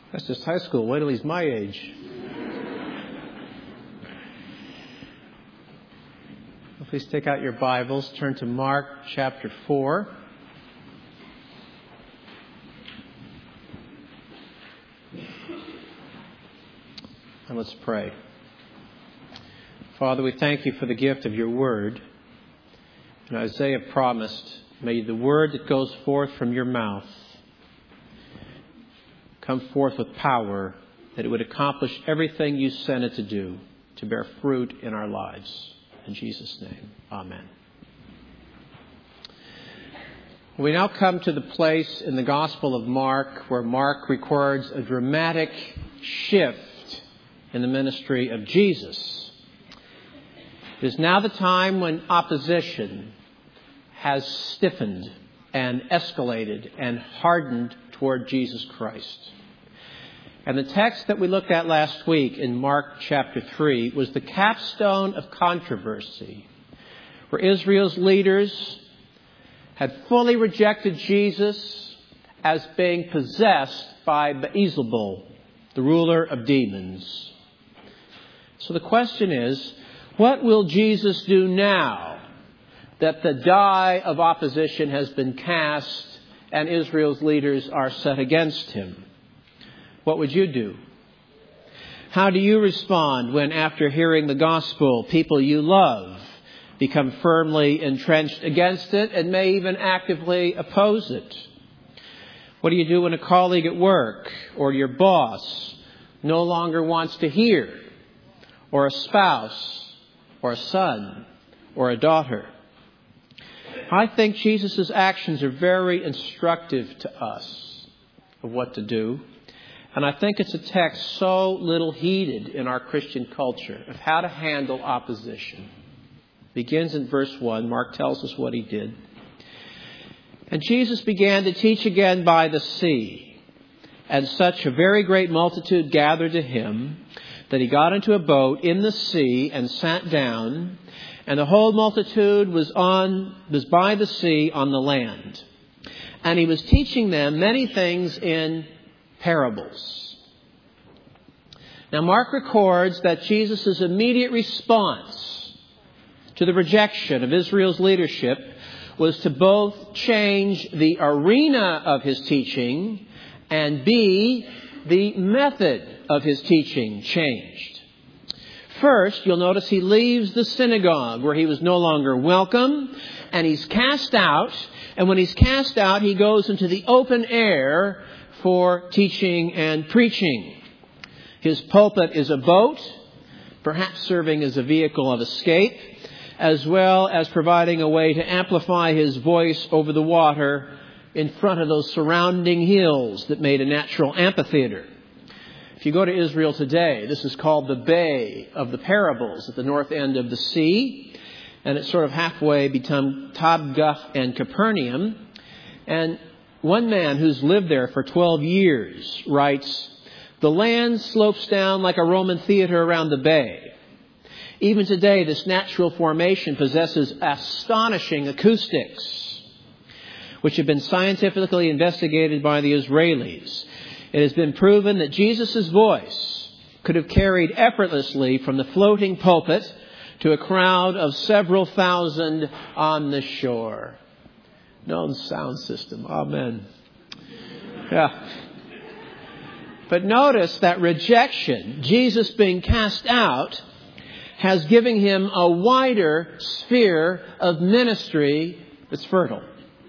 That's just high school. Wait till he's my age. Please take out your Bibles. Turn to Mark chapter 4. And let's pray. Father, we thank you for the gift of your word. And Isaiah promised, may the word that goes forth from your mouth come forth with power, that it would accomplish everything you sent it to do, to bear fruit in our lives. In Jesus' name, amen. We now come to the place in the Gospel of Mark where Mark records a dramatic shift in the ministry of Jesus. It is now the time when opposition has stiffened and escalated and hardened toward Jesus Christ. And the text that we looked at last week in Mark chapter 3 was the capstone of controversy, where Israel's leaders had fully rejected Jesus as being possessed by Beelzebul, the ruler of demons. So the question is, what will Jesus do now that the die of opposition has been cast and Israel's leaders are set against him? What would you do? How do you respond when, after hearing the gospel, people you love become firmly entrenched against it and may even actively oppose it? What do you do when a colleague at work or your boss no longer wants to hear, or a spouse or a son or a daughter? I think Jesus' actions are very instructive to us of what to do. And I think it's a text so little heeded in our Christian culture of how to handle opposition. It begins in verse 1. Mark tells us what he did. And Jesus began to teach again by the sea. And such a very great multitude gathered to him that he got into a boat in the sea and sat down. And the whole multitude was by the sea on the land. And he was teaching them many things in parables. Now, Mark records that Jesus' immediate response to the rejection of Israel's leadership was to both change the arena of his teaching and B, the method of his teaching changed. First, you'll notice he leaves the synagogue where he was no longer welcome, and he's cast out. And when he's cast out, he goes into the open air for teaching and preaching. His pulpit is a boat, perhaps serving as a vehicle of escape, as well as providing a way to amplify his voice over the water in front of those surrounding hills that made a natural amphitheater. If you go to Israel today, this is called the Bay of the Parables at the north end of the sea. And it's sort of halfway between Tabgach and Capernaum. And one man who's lived there for 12 years writes, the land slopes down like a Roman theater around the bay. Even today, this natural formation possesses astonishing acoustics, which have been scientifically investigated by the Israelis. It has been proven that Jesus' voice could have carried effortlessly from the floating pulpit to a crowd of several thousand on the shore. Known sound system. Amen. Yeah. But notice that rejection, Jesus being cast out, has given him a wider sphere of ministry that's fertile.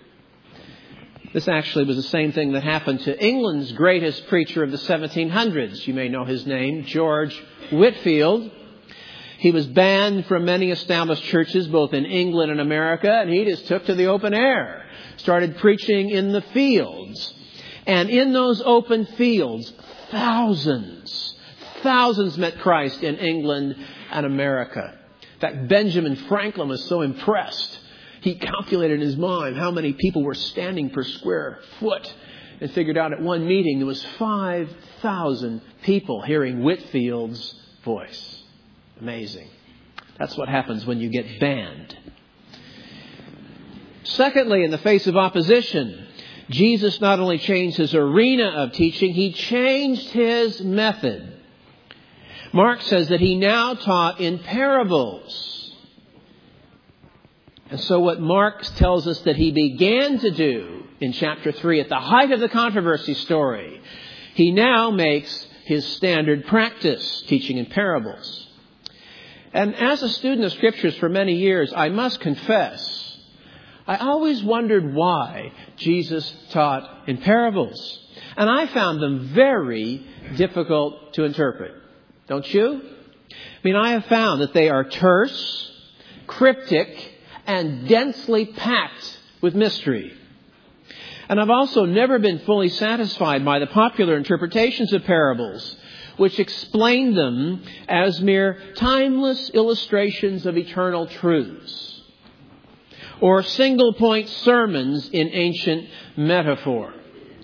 This actually was the same thing that happened to England's greatest preacher of the 1700s. You may know his name, George Whitefield. He was banned from many established churches, both in England and America, and he just took to the open air, started preaching in the fields. And in those open fields, thousands met Christ in England and America. In fact, Benjamin Franklin was so impressed, he calculated in his mind how many people were standing per square foot and figured out at one meeting there was 5,000 people hearing Whitefield's voice. Amazing. That's what happens when you get banned. Secondly, in the face of opposition, Jesus not only changed his arena of teaching, he changed his method. Mark says that he now taught in parables. And so what Mark tells us that he began to do in chapter 3 at the height of the controversy story, he now makes his standard practice, teaching in parables. And as a student of Scriptures for many years, I must confess, I always wondered why Jesus taught in parables. And I found them very difficult to interpret. Don't you? I mean, I have found that they are terse, cryptic, and densely packed with mystery. And I've also never been fully satisfied by the popular interpretations of parables, which explain them as mere timeless illustrations of eternal truths, or single-point sermons in ancient metaphor.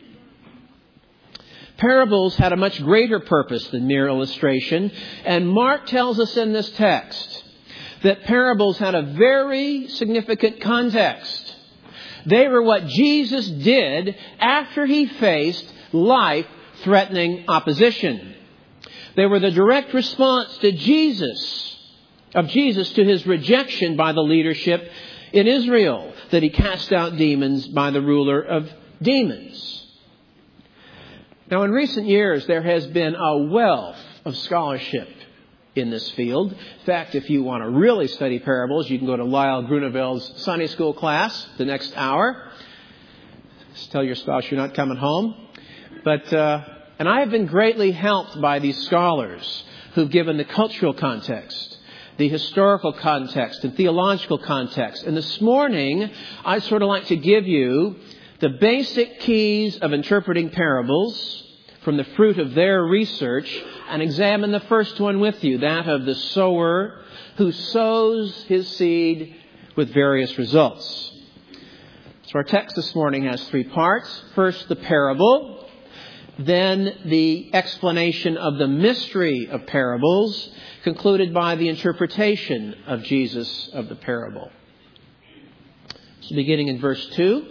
Parables had a much greater purpose than mere illustration, and Mark tells us in this text that parables had a very significant context. They were what Jesus did after he faced life-threatening opposition. They were the direct response to Jesus to his rejection by the leadership in Israel, that he cast out demons by the ruler of demons. Now, in recent years, there has been a wealth of scholarship in this field. In fact, if you want to really study parables, you can go to Lyle Grunevel's Sunday school class the next hour. Just tell your spouse you're not coming home. And I have been greatly helped by these scholars who've given the cultural context, the historical context, and theological context. And this morning, I'd sort of like to give you the basic keys of interpreting parables from the fruit of their research, and examine the first one with you, that of the sower who sows his seed with various results. So our text this morning has three parts. First, the parable. Then the explanation of the mystery of parables, concluded by the interpretation of Jesus of the parable. So beginning in verse 2.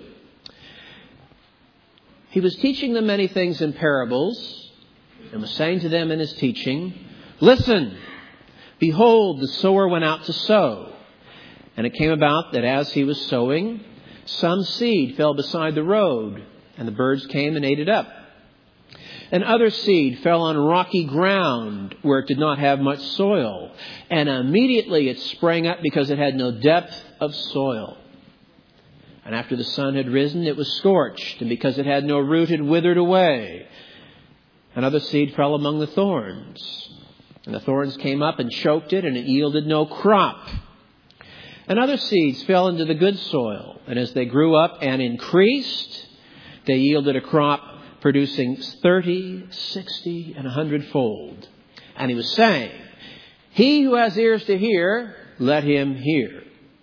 He was teaching them many things in parables, and was saying to them in his teaching, "Listen, behold, the sower went out to sow. And it came about that as he was sowing, some seed fell beside the road, and the birds came and ate it up. And other seed fell on rocky ground, where it did not have much soil, and immediately it sprang up because it had no depth of soil. And after the sun had risen, it was scorched, and because it had no root, it withered away. And other seed fell among the thorns. And the thorns came up and choked it, and it yielded no crop. And other seeds fell into the good soil, and as they grew up and increased, they yielded a crop producing 30, 60, and 100-fold. And he was saying, he who has ears to hear, let him hear."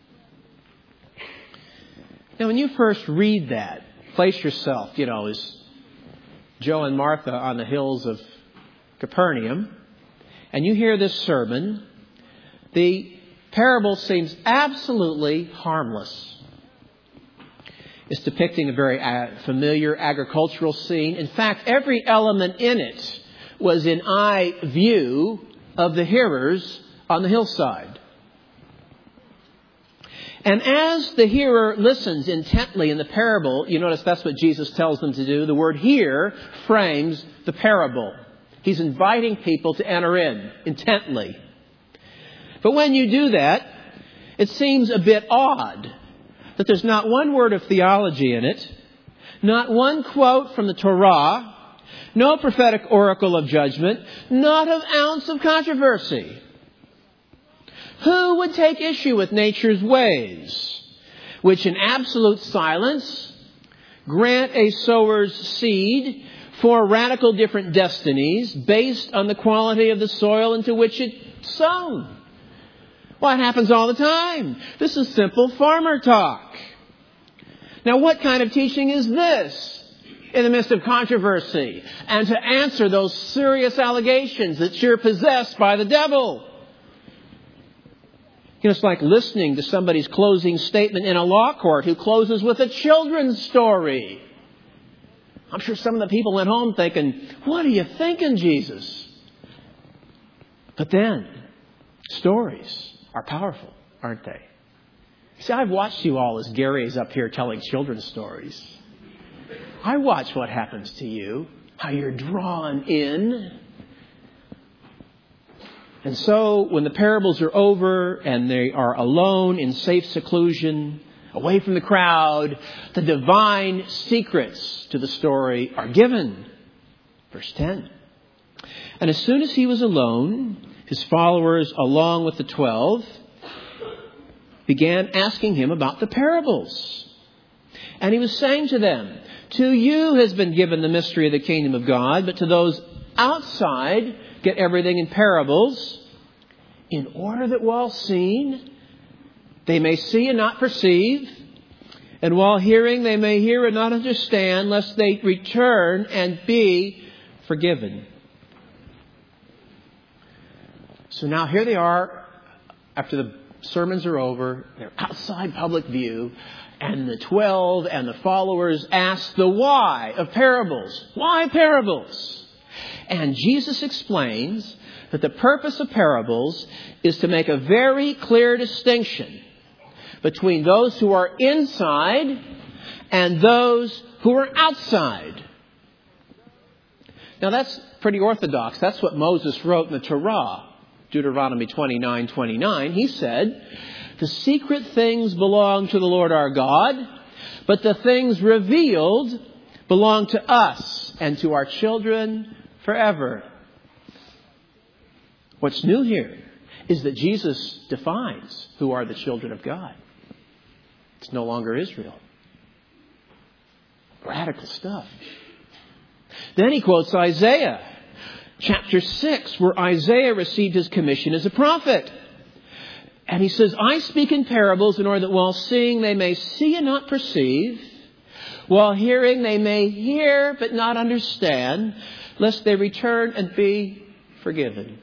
Now, when you first read that, place yourself, as Joe and Martha on the hills of Capernaum, and you hear this sermon, the parable seems absolutely harmless. It's depicting a very familiar agricultural scene. In fact, every element in it was in eye view of the hearers on the hillside. And as the hearer listens intently in the parable, you notice that's what Jesus tells them to do. The word "hear" frames the parable. He's inviting people to enter in intently. But when you do that, it seems a bit odd that there's not one word of theology in it, not one quote from the Torah, no prophetic oracle of judgment, not an ounce of controversy. Who would take issue with nature's ways, which in absolute silence grant a sower's seed for radical different destinies based on the quality of the soil into which it's sown? Well, it happens all the time. This is simple farmer talk. Now, what kind of teaching is this in the midst of controversy and to answer those serious allegations that you're possessed by the devil? It's like listening to somebody's closing statement in a law court who closes with a children's story. I'm sure some of the people went home thinking, what are you thinking, Jesus? But then, stories are powerful, aren't they? See, I've watched you all as Gary is up here telling children's stories. I watch what happens to you, how you're drawn in. And so, when the parables are over and they are alone in safe seclusion, away from the crowd, the divine secrets to the story are given. Verse 10. And as soon as he was alone, his followers, along with the 12, began asking him about the parables. And he was saying to them, to you has been given the mystery of the kingdom of God, but to those outside, get everything in parables, in order that while seeing, they may see and not perceive, and while hearing, they may hear and not understand, lest they return and be forgiven. So now here they are, after the sermons are over, they're outside public view, and the 12 and the followers ask the why of parables. Why parables? And Jesus explains that the purpose of parables is to make a very clear distinction between those who are inside and those who are outside. Now that's pretty orthodox. That's what Moses wrote in the Torah. Deuteronomy 29:29, he said, the secret things belong to the Lord our God, but the things revealed belong to us and to our children forever. What's new here is that Jesus defines who are the children of God. It's no longer Israel. Radical stuff. Then he quotes Isaiah. Chapter 6, where Isaiah received his commission as a prophet. And he says, I speak in parables in order that while seeing they may see and not perceive, while hearing they may hear but not understand, lest they return and be forgiven.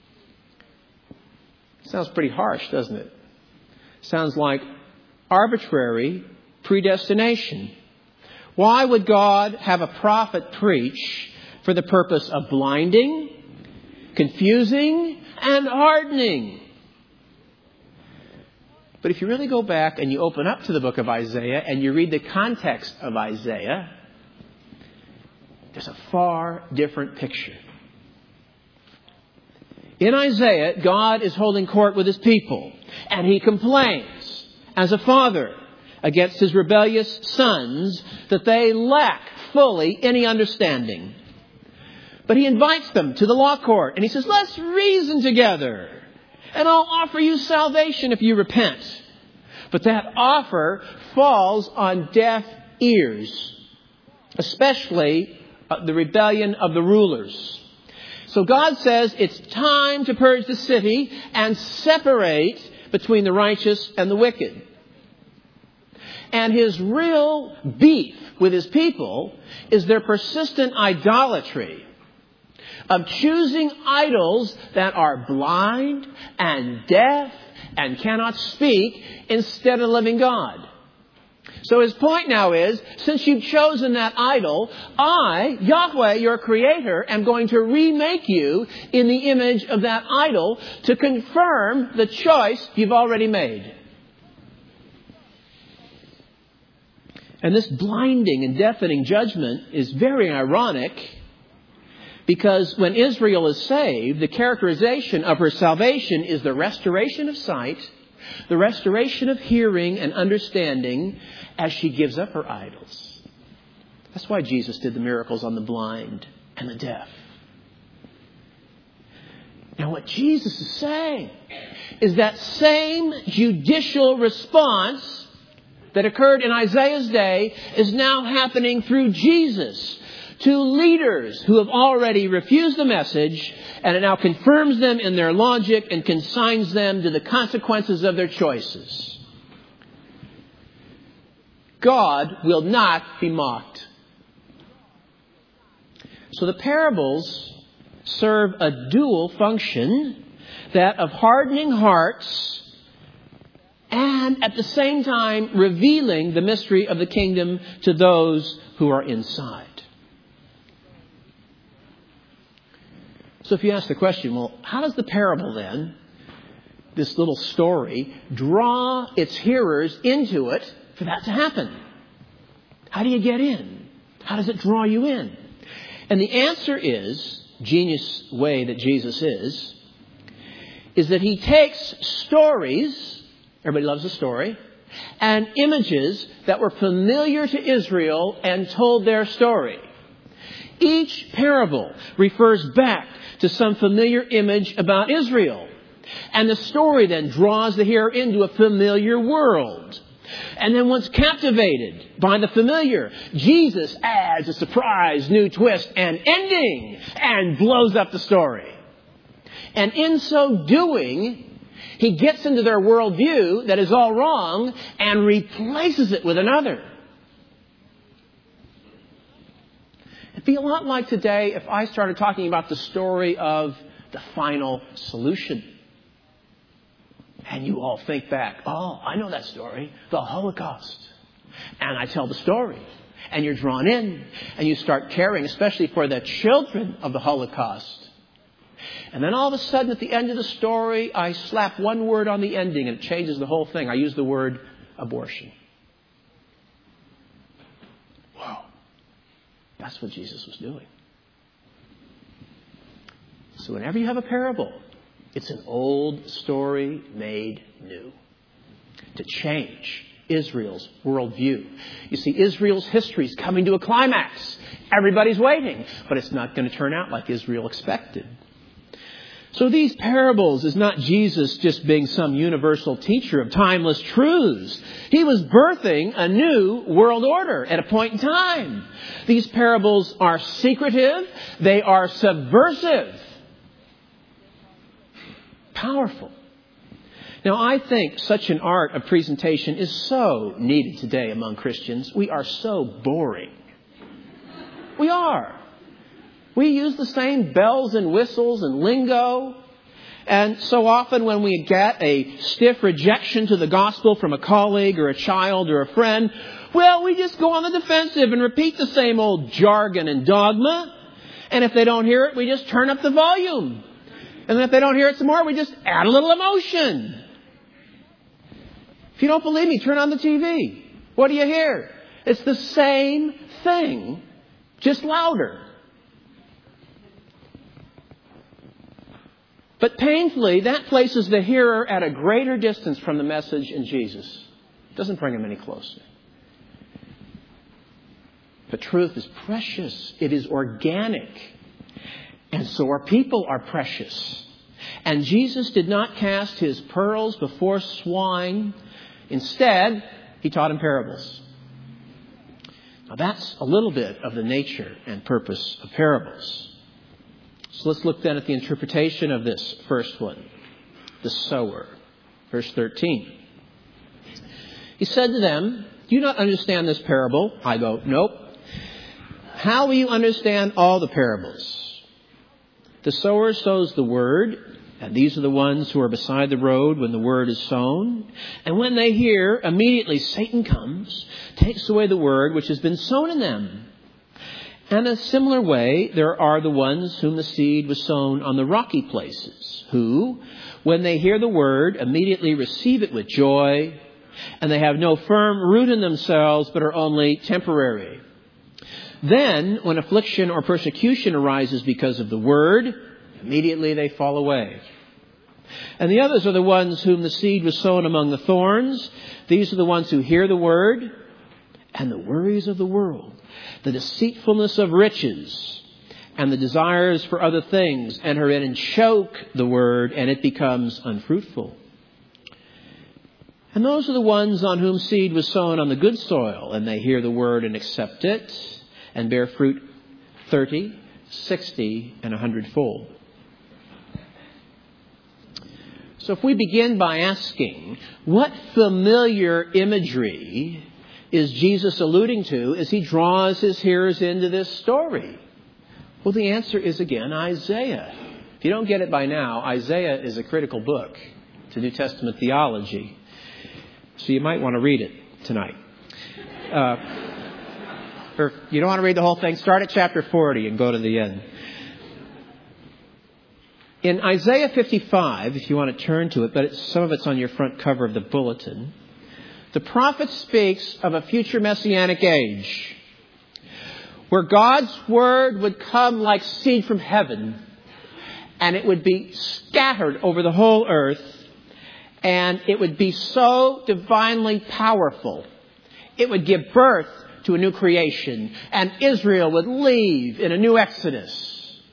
Sounds pretty harsh, doesn't it? Sounds like arbitrary predestination. Why would God have a prophet preach for the purpose of blinding, confusing, and hardening? But if you really go back and you open up to the book of Isaiah and you read the context of Isaiah, there's a far different picture. In Isaiah, God is holding court with his people, and he complains as a father against his rebellious sons that they lack fully any understanding. But he invites them to the law court, and he says, let's reason together, and I'll offer you salvation if you repent. But that offer falls on deaf ears, especially the rebellion of the rulers. So God says it's time to purge the city and separate between the righteous and the wicked. And his real beef with his people is their persistent idolatry of choosing idols that are blind and deaf and cannot speak instead of the living God. So his point now is, since you've chosen that idol, I, Yahweh, your creator, am going to remake you in the image of that idol to confirm the choice you've already made. And this blinding and deafening judgment is very ironic, because when Israel is saved, the characterization of her salvation is the restoration of sight, the restoration of hearing and understanding as she gives up her idols. That's why Jesus did the miracles on the blind and the deaf. Now what Jesus is saying is that same judicial response that occurred in Isaiah's day is now happening through Jesus to leaders who have already refused the message, and it now confirms them in their logic and consigns them to the consequences of their choices. God will not be mocked. So the parables serve a dual function, that of hardening hearts and at the same time revealing the mystery of the kingdom to those who are inside. So if you ask the question, well, how does the parable then, this little story, draw its hearers into it for that to happen? How do you get in? How does it draw you in? And the answer is, genius way that Jesus is that he takes stories, everybody loves a story, and images that were familiar to Israel and told their story. Each parable refers back to some familiar image about Israel. And the story then draws the hearer into a familiar world. And then once captivated by the familiar, Jesus adds a surprise new twist and ending and blows up the story. And in so doing, he gets into their worldview that is all wrong and replaces it with another. It'd be a lot like today if I started talking about the story of the final solution. And you all think back, oh, I know that story, the Holocaust. And I tell the story. And you're drawn in. And you start caring, especially for the children of the Holocaust. And then all of a sudden, at the end of the story, I slap one word on the ending and it changes the whole thing. I use the word abortion. Wow. That's what Jesus was doing. So whenever you have a parable, it's an old story made new to change Israel's worldview. You see, Israel's history is coming to a climax. Everybody's waiting, but it's not going to turn out like Israel expected. So these parables is not Jesus just being some universal teacher of timeless truths. He was birthing a new world order at a point in time. These parables are secretive. They are subversive. Powerful. Now, I think such an art of presentation is so needed today among Christians. We are so boring. We are. We use the same bells and whistles and lingo. And so often when we get a stiff rejection to the gospel from a colleague or a child or a friend, well, we just go on the defensive and repeat the same old jargon and dogma. And if they don't hear it, we just turn up the volume. And then if they don't hear it some more, we just add a little emotion. If you don't believe me, turn on the TV. What do you hear? It's the same thing, just louder. But painfully, that places the hearer at a greater distance from the message in Jesus. It doesn't bring him any closer. But truth is precious. It is organic. And so our people are precious. And Jesus did not cast his pearls before swine. Instead, he taught in parables. Now that's a little bit of the nature and purpose of parables. So let's look then at the interpretation of this first one. The sower. Verse 13. He said to them, "Do you not understand this parable?" I go, "Nope." "How will you understand all the parables? The sower sows the word, and these are the ones who are beside the road when the word is sown. And when they hear, immediately Satan comes, takes away the word which has been sown in them. And in a similar way, there are the ones whom the seed was sown on the rocky places, who, when they hear the word, immediately receive it with joy, and they have no firm root in themselves, but are only temporary. Then, when affliction or persecution arises because of the word, immediately they fall away. And the others are the ones whom the seed was sown among the thorns. These are the ones who hear the word, and the worries of the world, the deceitfulness of riches, and the desires for other things enter in and choke the word, and it becomes unfruitful. And those are the ones on whom seed was sown on the good soil, and they hear the word and accept it, and bear fruit 30, 60, and 100-fold. So if we begin by asking, what familiar imagery is Jesus alluding to as he draws his hearers into this story? Well, the answer is again Isaiah. If you don't get it by now, Isaiah is a critical book to New Testament theology. So you might want to read it tonight. Or if you don't want to read the whole thing, start at chapter 40 and go to the end. In Isaiah 55, if you want to turn to it, but some of it's on your front cover of the bulletin, the prophet speaks of a future messianic age where God's word would come like seed from heaven, and it would be scattered over the whole earth, and it would be so divinely powerful. It would give birth to a new creation, and Israel would leave in a new exodus.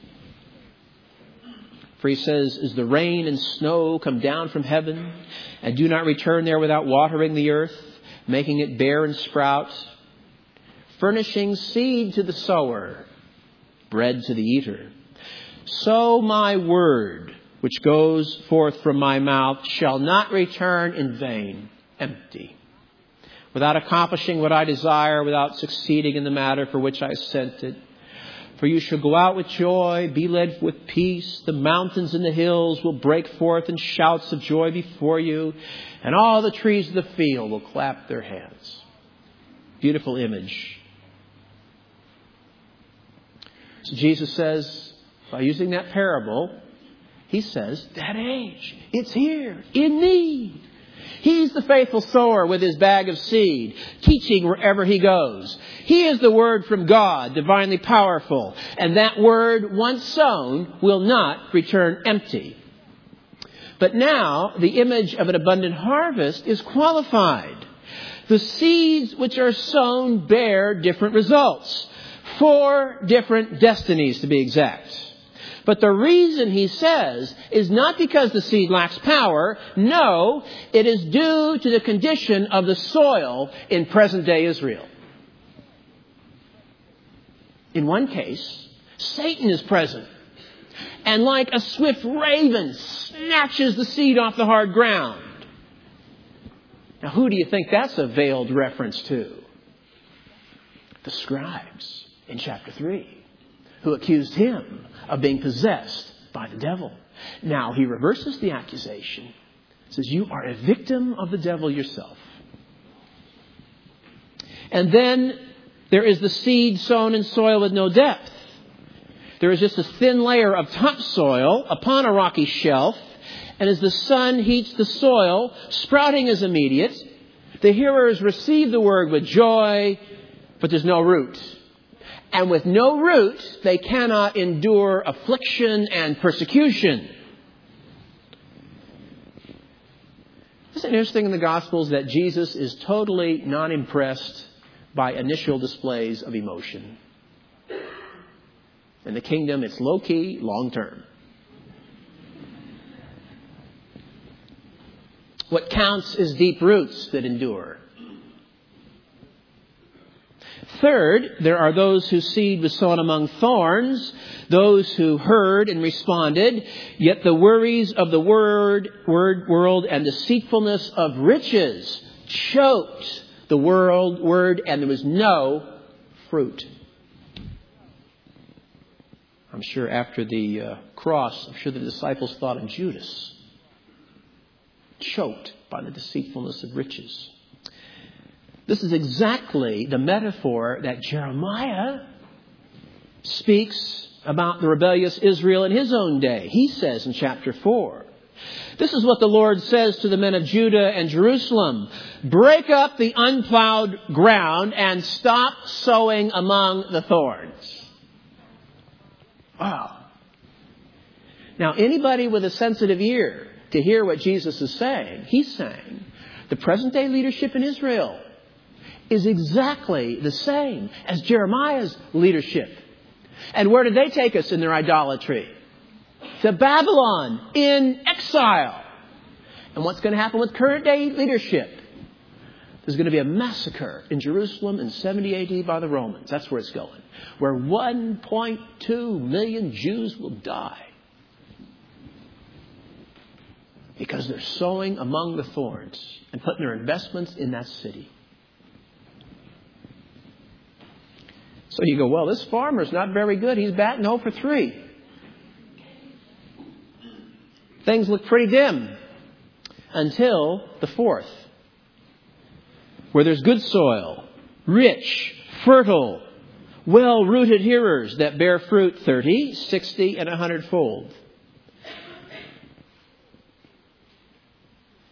For he says, as the rain and snow come down from heaven and do not return there without watering the earth, making it bear and sprout, furnishing seed to the sower, bread to the eater, so my word, which goes forth from my mouth, shall not return in vain, empty, without accomplishing what I desire, without succeeding in the matter for which I sent it. For you shall go out with joy, be led with peace. The mountains and the hills will break forth in shouts of joy before you, and all the trees of the field will clap their hands. Beautiful image. So Jesus says, by using that parable, he says, that age, it's here, in need. He's the faithful sower with his bag of seed, teaching wherever he goes. He is the word from God, divinely powerful. And that word, once sown, will not return empty. But now, the image of an abundant harvest is qualified. The seeds which are sown bear different results. 4 different destinies, to be exact. But the reason, he says, is not because the seed lacks power. No, it is due to the condition of the soil in present-day Israel. In one case, Satan is present, and like a swift raven, snatches the seed off the hard ground. Now, who do you think that's a veiled reference to? The scribes in chapter 3. Who accused him of being possessed by the devil. Now he reverses the accusation. Says, you are a victim of the devil yourself. And then there is the seed sown in soil with no depth. There is just a thin layer of topsoil upon a rocky shelf. And as the sun heats the soil, sprouting is immediate. The hearers receive the word with joy, but there's no root. And with no root, they cannot endure affliction and persecution. Isn't it interesting in the Gospels that Jesus is totally not impressed by initial displays of emotion? In the kingdom, it's low-key, long-term. What counts is deep roots that endure. Third, there are those whose seed was sown among thorns, those who heard and responded, yet the worries of the world and deceitfulness of riches choked the word, and there was no fruit. I'm sure after the cross, I'm sure the disciples thought of Judas, choked by the deceitfulness of riches. This is exactly the metaphor that Jeremiah speaks about the rebellious Israel in his own day. He says in chapter 4, this is what the Lord says to the men of Judah and Jerusalem. Break up the unplowed ground and stop sowing among the thorns. Wow. Now, anybody with a sensitive ear to hear what Jesus is saying, he's saying the present day leadership in Israel is exactly the same as Jeremiah's leadership. And where did they take us in their idolatry? To Babylon, in exile. And what's going to happen with current day leadership? There's going to be a massacre in Jerusalem in 70 AD by the Romans. That's where it's going. Where 1.2 million Jews will die. Because they're sowing among the thorns and putting their investments in that city. So you go, well, this farmer's not very good. He's batting 0 for 3. Things look pretty dim until the 4th, where there's good soil, rich, fertile, well-rooted hearers that bear fruit 30, 60, and 100-fold.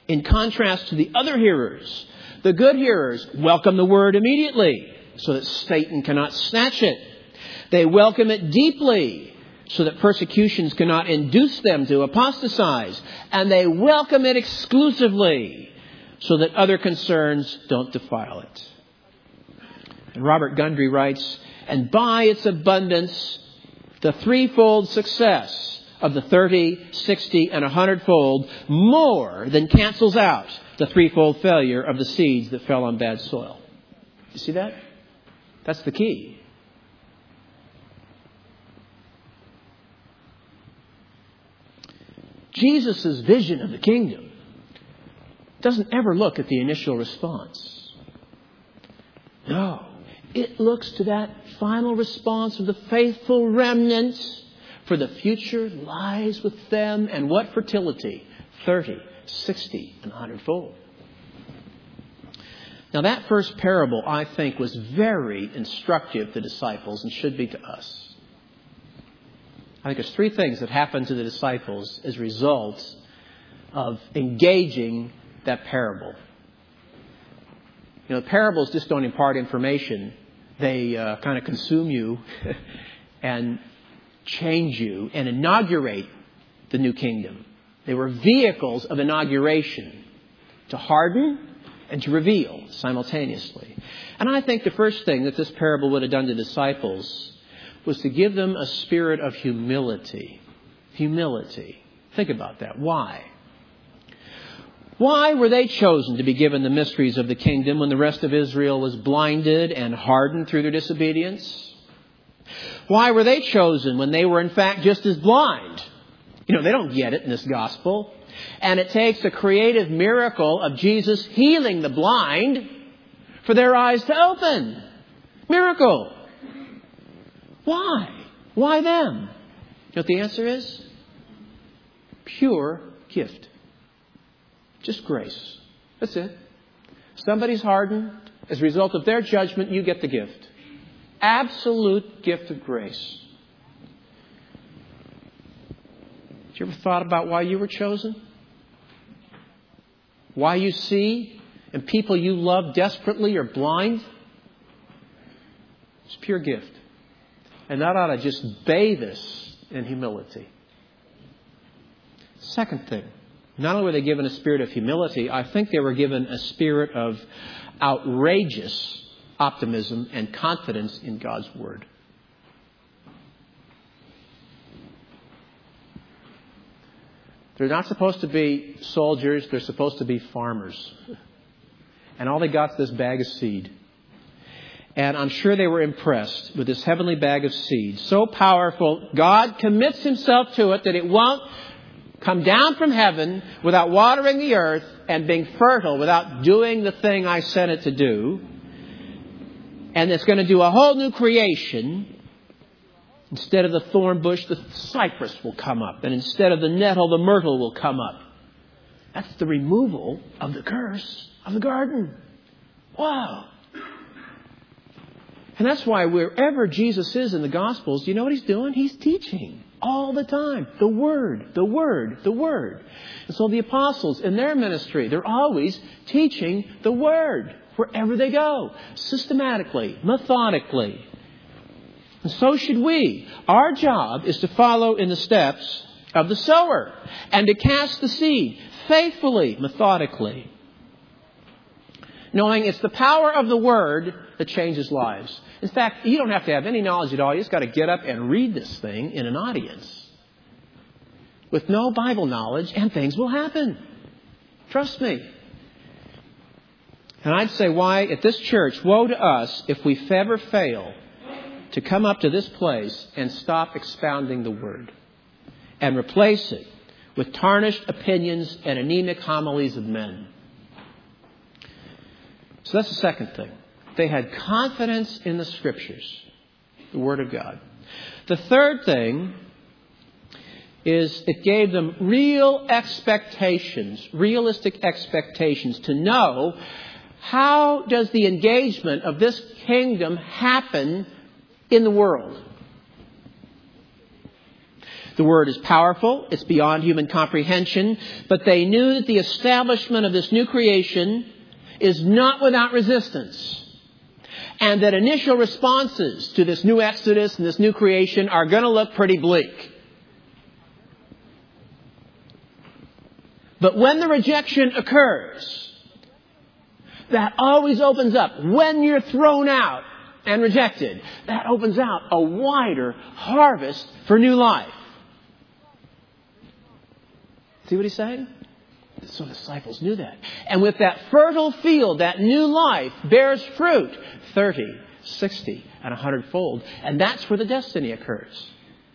In contrast to the other hearers, the good hearers welcome the word immediately so that Satan cannot snatch it. They welcome it deeply so that persecutions cannot induce them to apostatize. And they welcome it exclusively so that other concerns don't defile it. And Robert Gundry writes, and by its abundance, the threefold success of the 30, 60, and 100-fold more than cancels out the threefold failure of the seeds that fell on bad soil. You see that? That's the key. Jesus' vision of the kingdom doesn't ever look at the initial response. No. It looks to that final response of the faithful remnant, for the future lies with them. And what fertility? 30, 60, and 100-fold. Now that first parable, I think, was very instructive to disciples and should be to us. I think there's three things that happened to the disciples as a result of engaging that parable. You know, parables just don't impart information. They kind of consume you and change you and inaugurate the new kingdom. They were vehicles of inauguration to harden and to reveal simultaneously. And I think the first thing that this parable would have done to disciples was to give them a spirit of humility. Humility. Think about that. Why? Why were they chosen to be given the mysteries of the kingdom when the rest of Israel was blinded and hardened through their disobedience? Why were they chosen when they were in fact just as blind? You know, they don't get it in this gospel. And it takes a creative miracle of Jesus healing the blind for their eyes to open. Miracle. Why? Why them? You know what the answer is? Pure gift. Just grace. That's it. Somebody's hardened. As a result of their judgment, you get the gift. Absolute gift of grace. Have you ever thought about why you were chosen? Why you see and people you love desperately are blind? It's pure gift. And that ought to just bathe us in humility. Second thing, not only were they given a spirit of humility, I think they were given a spirit of outrageous optimism and confidence in God's Word. They're not supposed to be soldiers. They're supposed to be farmers. And all they got is this bag of seed. And I'm sure they were impressed with this heavenly bag of seed. So powerful, God commits Himself to it that it won't come down from heaven without watering the earth and being fertile, without doing the thing I sent it to do. And it's going to do a whole new creation. Instead of the thorn bush, the cypress will come up. And instead of the nettle, the myrtle will come up. That's the removal of the curse of the garden. Wow. And that's why wherever Jesus is in the Gospels, you know what He's doing? He's teaching all the time. The Word, the Word, the Word. And so the apostles in their ministry, they're always teaching the Word wherever they go. Systematically, methodically. And so should we. Our job is to follow in the steps of the sower and to cast the seed faithfully, methodically. Knowing it's the power of the Word that changes lives. In fact, you don't have to have any knowledge at all. You just got to get up and read this thing in an audience. With no Bible knowledge, and things will happen. Trust me. And I'd say, why at this church, woe to us if we ever fail to come up to this place and stop expounding the Word and replace it with tarnished opinions and anemic homilies of men. So that's the second thing. They had confidence in the Scriptures, the Word of God. The third thing is it gave them real expectations, realistic expectations to know how does the engagement of this kingdom happen in the world. The Word is powerful. It's beyond human comprehension. But they knew that the establishment of this new creation is not without resistance. And that initial responses to this new Exodus and this new creation are going to look pretty bleak. But when the rejection occurs, that always opens up. When you're thrown out and rejected, that opens out a wider harvest for new life. See what he's saying? So the disciples knew that. And with that fertile field, that new life bears fruit 30, 60, and 100-fold. And that's where the destiny occurs.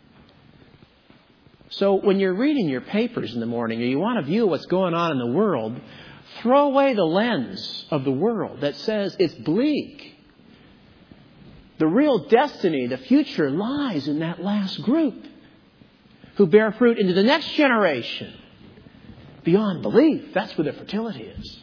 So when you're reading your papers in the morning or you want to view what's going on in the world, throw away the lens of the world that says it's bleak. The real destiny, the future, lies in that last group who bear fruit into the next generation. Beyond belief, that's where the fertility is.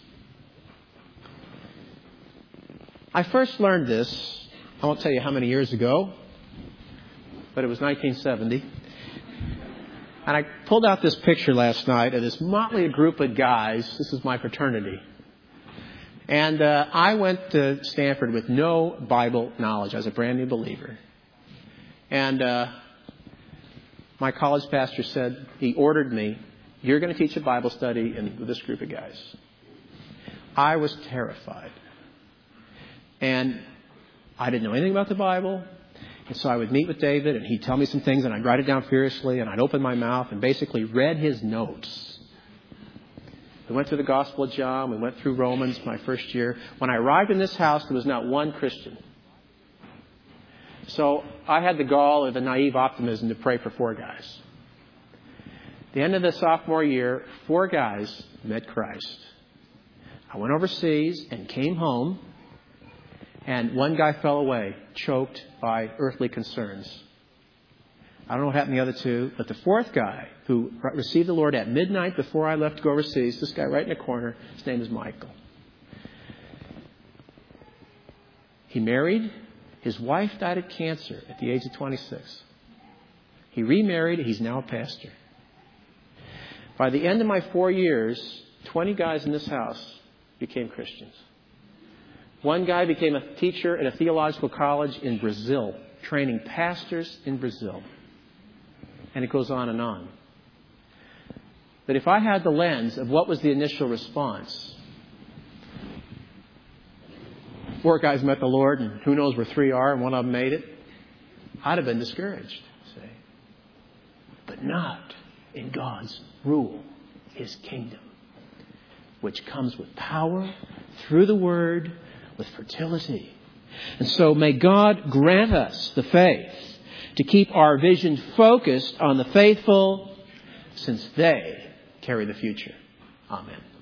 I first learned this, I won't tell you how many years ago, but it was 1970. And I pulled out this picture last night of this motley group of guys. This is my fraternity. And I went to Stanford with no Bible knowledge. I was a brand new believer. And my college pastor said, he ordered me, you're going to teach a Bible study with this group of guys. I was terrified. And I didn't know anything about the Bible. And so I would meet with David, and he'd tell me some things, and I'd write it down furiously, and I'd open my mouth and basically read his notes. We went through the Gospel of John. We went through Romans my first year. When I arrived in this house, there was not one Christian. So I had the gall or the naive optimism to pray for 4 guys. At the end of the sophomore year, 4 guys met Christ. I went overseas and came home, and 1 guy fell away, choked by earthly concerns. I don't know what happened to the other 2, but the 4th guy who received the Lord at midnight before I left to go overseas, this guy right in the corner, his name is Michael. He married. His wife died of cancer at the age of 26. He remarried. He's now a pastor. By the end of my 4 years, 20 guys in this house became Christians. 1 guy became a teacher at a theological college in Brazil, training pastors in Brazil. And it goes on and on. But if I had the lens of what was the initial response, 4 guys met the Lord, and who knows where 3 are, and 1 of them made it, I'd have been discouraged. See? But not in God's rule, His kingdom, which comes with power through the Word, with fertility. And so may God grant us the faith to keep our vision focused on the faithful, since they carry the future. Amen.